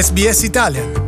SBS Italian.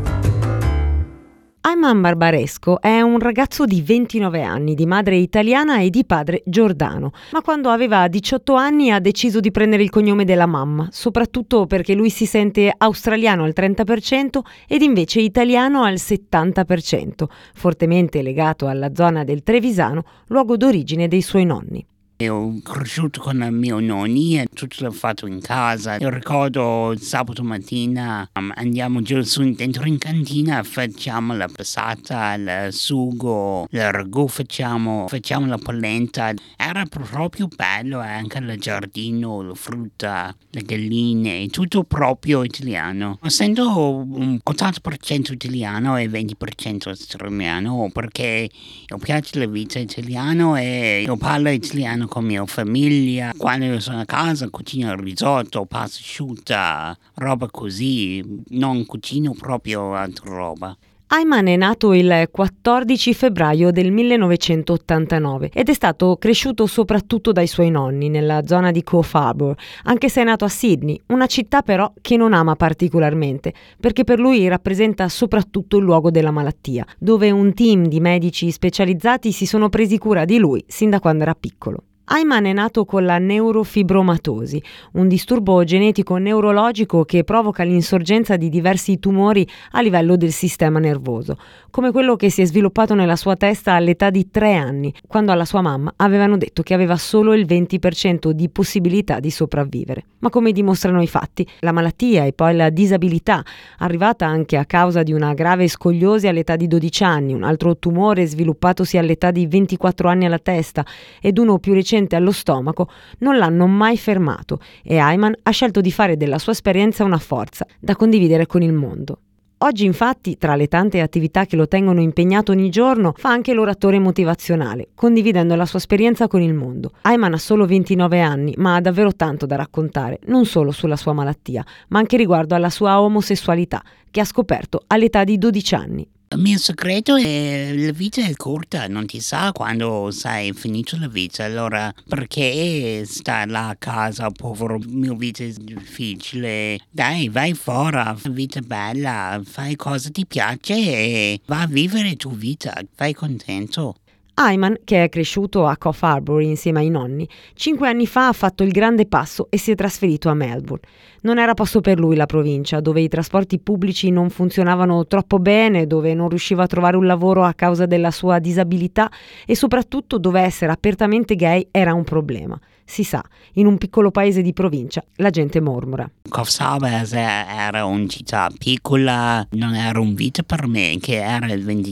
Ayman Barbaresco è un ragazzo di 29 anni, di madre italiana e di padre giordano, ma quando aveva 18 anni ha deciso di prendere il cognome della mamma, soprattutto perché lui si sente australiano al 30% ed invece italiano al 70%, fortemente legato alla zona del Trevisano, luogo d'origine dei suoi nonni. Ho cresciuto con i miei nonni e tutto l'ho fatto in casa. Io ricordo il sabato mattina andiamo giù dentro in cantina, facciamo la passata, il sugo, il ragù facciamo la polenta. Era proprio bello anche il giardino, la frutta, le galline, tutto proprio italiano. Essendo un 80% italiano e 20% australiano, perché mi piace la vita italiana e io parlo italiano con mia famiglia. Quando io sono a casa cucino il risotto, pasta asciutta, roba così, non cucino proprio altra roba. Ayman è nato il 14 febbraio del 1989 ed è stato cresciuto soprattutto dai suoi nonni nella zona di Coffs Harbour, anche se è nato a Sydney, una città però che non ama particolarmente, perché per lui rappresenta soprattutto il luogo della malattia, dove un team di medici specializzati si sono presi cura di lui sin da quando era piccolo. Ayman è nato con la neurofibromatosi, un disturbo genetico neurologico che provoca l'insorgenza di diversi tumori a livello del sistema nervoso, come quello che si è sviluppato nella sua testa all'età di 3 anni, quando alla sua mamma avevano detto che aveva solo il 20% di possibilità di sopravvivere. Ma come dimostrano i fatti, la malattia e poi la disabilità, arrivata anche a causa di una grave scoliosi all'età di 12 anni, un altro tumore sviluppatosi all'età di 24 anni alla testa ed uno più recente allo stomaco, non l'hanno mai fermato e Ayman ha scelto di fare della sua esperienza una forza da condividere con il mondo. Oggi infatti, tra le tante attività che lo tengono impegnato ogni giorno, fa anche l'oratore motivazionale, condividendo la sua esperienza con il mondo. Ayman ha solo 29 anni, ma ha davvero tanto da raccontare, non solo sulla sua malattia, ma anche riguardo alla sua omosessualità, che ha scoperto all'età di 12 anni. Il mio segreto è la vita è corta, non ti sa quando sei finito la vita, allora perché stai là a casa, povero, mia vita è difficile, dai, vai fuori, vita bella, fai cosa ti piace e va a vivere tua vita, vai contento. Ayman, che è cresciuto a Coffs Harbour insieme ai nonni, 5 anni fa ha fatto il grande passo e si è trasferito a Melbourne. Non era posto per lui la provincia, dove i trasporti pubblici non funzionavano troppo bene, dove non riusciva a trovare un lavoro a causa della sua disabilità e soprattutto dove essere apertamente gay era un problema. Si sa, in un piccolo paese di provincia la gente mormora. Coffs Harbour era una città piccola, non era un vita per me, che era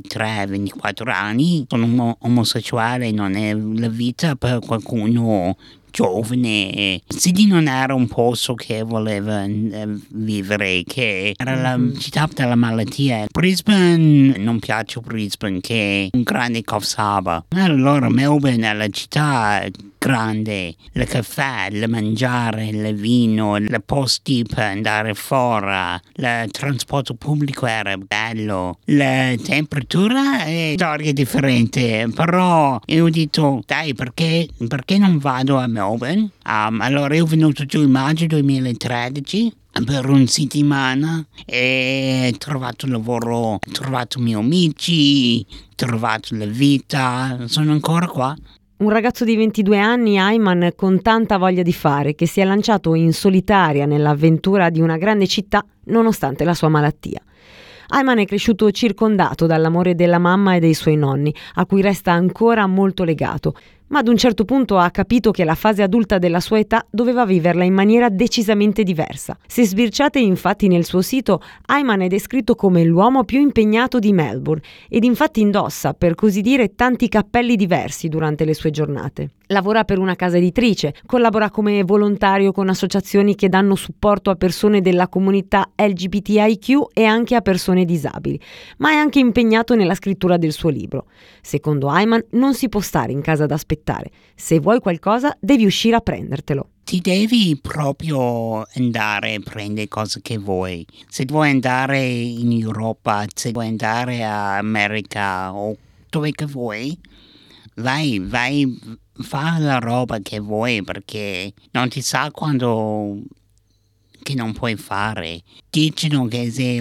23-24 anni, sono omosessuale, non è la vita per qualcuno giovane. Sydney non era un posto che voleva vivere, che era la città della malattia. Brisbane, non piace Brisbane, che è un grande Coffs Harbour. Allora Melbourne è la città grande, il caffè, il mangiare, il vino, i posti per andare fuori, il trasporto pubblico era bello, la temperatura è storia differente, però io ho detto dai, perché non vado a Melbourne? Allora io ho venuto giù in maggio 2013 per una settimana e ho trovato lavoro, ho trovato i miei amici, ho trovato la vita, sono ancora qua. Un ragazzo di 22 anni, Ayman, con tanta voglia di fare, che si è lanciato in solitaria nell'avventura di una grande città nonostante la sua malattia. Ayman è cresciuto circondato dall'amore della mamma e dei suoi nonni, a cui resta ancora molto legato, ma ad un certo punto ha capito che la fase adulta della sua età doveva viverla in maniera decisamente diversa. Se sbirciate infatti nel suo sito, Ayman è descritto come l'uomo più impegnato di Melbourne ed infatti indossa, per così dire, tanti cappelli diversi durante le sue giornate. Lavora per una casa editrice, collabora come volontario con associazioni che danno supporto a persone della comunità LGBTIQ e anche a persone disabili, ma è anche impegnato nella scrittura del suo libro. Secondo Ayman non si può stare in casa ad aspettare. Se vuoi qualcosa, devi uscire a prendertelo. Ti devi proprio andare a prendere cose che vuoi. Se vuoi andare in Europa, se vuoi andare a America o dove che vuoi, vai, fa la roba che vuoi, perché non ti sa quando che non puoi fare. Dicono che se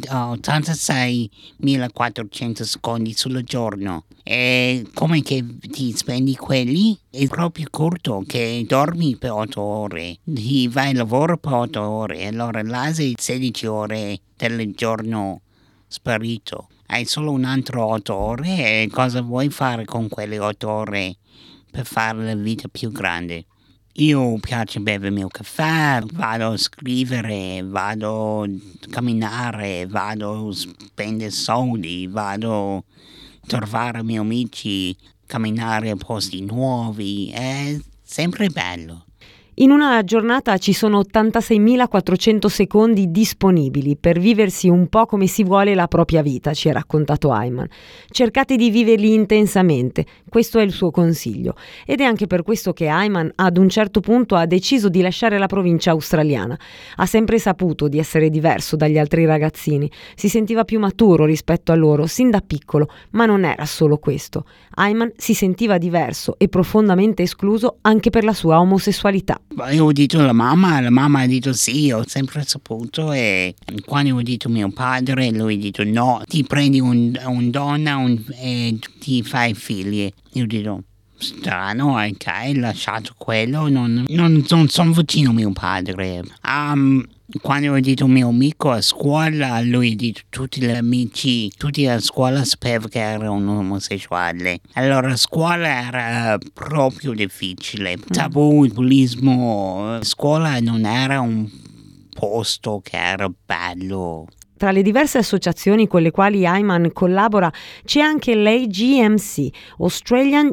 86.400 secondi sul giorno e come che ti spendi quelli è proprio corto, che dormi per 8 ore, ti vai al lavoro per 8 ore, allora lasci 16 ore del giorno sparito. Hai solo un altro 8 ore e cosa vuoi fare con quelle 8 ore per fare la vita più grande? Io piace bere il mio caffè, vado a scrivere, vado a camminare, vado a spendere soldi, vado a trovare i miei amici, camminare a posti nuovi, è sempre bello. In una giornata ci sono 86.400 secondi disponibili per viversi un po' come si vuole la propria vita, ci ha raccontato Ayman. Cercate di viverli intensamente, questo è il suo consiglio. Ed è anche per questo che Ayman ad un certo punto ha deciso di lasciare la provincia australiana. Ha sempre saputo di essere diverso dagli altri ragazzini, si sentiva più maturo rispetto a loro sin da piccolo, ma non era solo questo. Ayman si sentiva diverso e profondamente escluso anche per la sua omosessualità. Io ho detto alla mamma ha detto sì, ho sempre saputo, e quando ho detto a mio padre, lui ha detto no, ti prendi un donna e ti fai figli. Io ho detto strano, ok, lasciato quello, non sono vicino a mio padre. Quando ho detto mio amico a scuola, lui ha detto tutti gli amici, tutti a scuola sapevano che era un omosessuale. Allora a scuola era proprio difficile. Tabù, il bullismo, a scuola non era un posto che era bello. Tra le diverse associazioni con le quali Ayman collabora c'è anche l'AGMC, Australian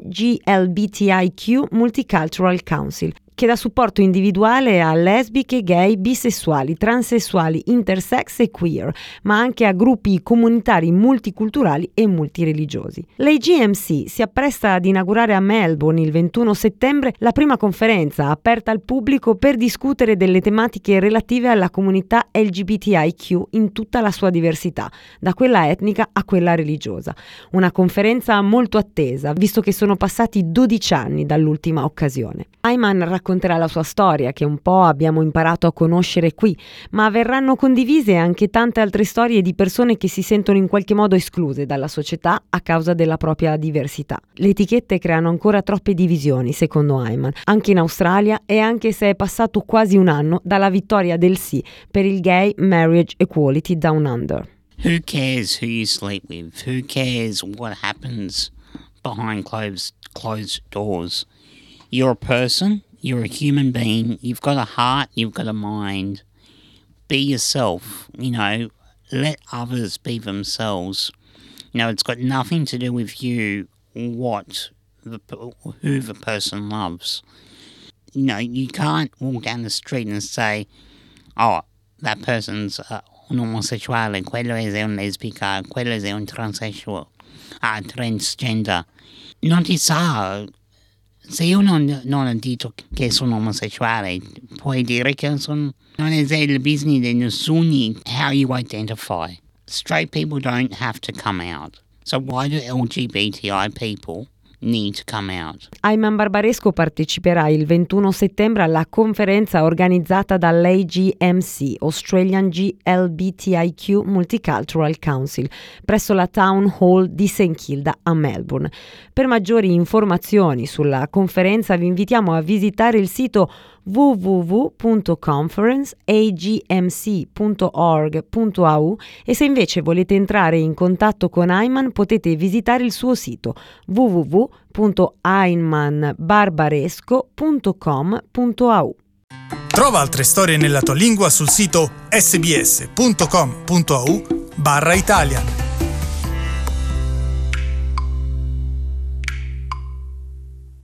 GLBTIQ Multicultural Council, che dà supporto individuale a lesbiche, gay, bisessuali, transessuali, intersex e queer, ma anche a gruppi comunitari multiculturali e multireligiosi. L'AGMC si appresta ad inaugurare a Melbourne il 21 settembre la prima conferenza aperta al pubblico per discutere delle tematiche relative alla comunità LGBTIQ in tutta la sua diversità, da quella etnica a quella religiosa. Una conferenza molto attesa, visto che sono passati 12 anni dall'ultima occasione. Ayman racconterà la sua storia, che un po' abbiamo imparato a conoscere qui, ma verranno condivise anche tante altre storie di persone che si sentono in qualche modo escluse dalla società a causa della propria diversità. Le etichette creano ancora troppe divisioni, secondo Ayman, anche in Australia, e anche se è passato quasi un anno dalla vittoria del sì per il Gay Marriage Equality Down Under. Who cares who you sleep with? Who cares what happens behind closed doors? You're a person, you're a human being, you've got a heart, you've got a mind. Be yourself, let others be themselves. It's got nothing to do with you, who the person loves. You can't walk down the street and say, oh, that person's un omosessuale, quello è un lesbica, quello è un transgender. Non ti sa. Se io non ho detto che sono omosessuale, puoi dire che non è il business di nessuno how you identify. Straight people don't have to come out. So why do LGBTI people need to come out? Ayman Barbaresco parteciperà il 21 settembre alla conferenza organizzata dall'AGMC, Australian GLBTIQ Multicultural Council, presso la Town Hall di St. Kilda a Melbourne. Per maggiori informazioni sulla conferenza vi invitiamo a visitare il sito www.conferenceagmc.org.au e se invece volete entrare in contatto con Ayman potete visitare il suo sito www.aymanbarbaresco.com.au. Trova altre storie nella tua lingua sul sito sbs.com.au/Italian.